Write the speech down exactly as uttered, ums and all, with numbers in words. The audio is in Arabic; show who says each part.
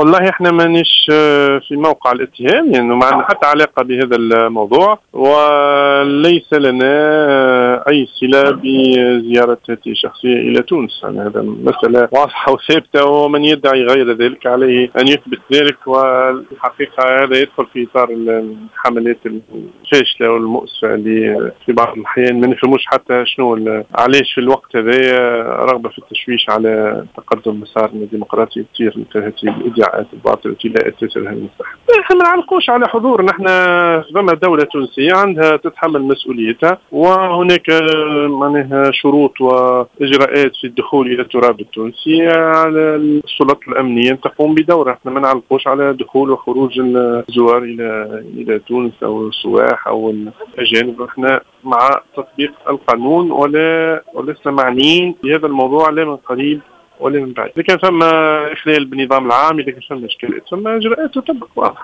Speaker 1: والله احنا مانيش آه، في موقع الاتهام، لانه يعني ما عندنا حتى علاقه بهذا الموضوع، وليس لنا آه، اي صله بزياره هذه شخصيه الى تونس. يعني هذا مساله واضحه وثابته، ومن يدعي غير ذلك عليه ان يثبت ذلك. والحقيقه هذا يدخل في اطار الحملات الفاشله والمؤسفه اللي في بعض الاحيان ما نفهموش حتى شنو علاش في الوقت هذا رغبه في التشويش على تقدم مسارنا الديمقراطي تصير مثل هذه الادعاءات الباطله التي لا اساس لها من الصحه. احنا ما نعلقوش على حضور، نحن فما دوله تونسيه عندها تتحمل مسؤوليتها، وهناك معناها شروط واجراءات في الدخول الى التراب التونسي على السلطات الامنيه ان تقوم بدورها. احنا ما نعلقوش على دخول وخروج الزوار الى الى تونس او السواح او الاجانب. احنا مع تطبيق القانون ولا ولسنا معنيين بهذا الموضوع لا من قريب ولا من بعيد. إذا كان ثم إخلال بالنظام العام، إذا كان ثم إشكالات، ثم إجراءات تطبق واضح.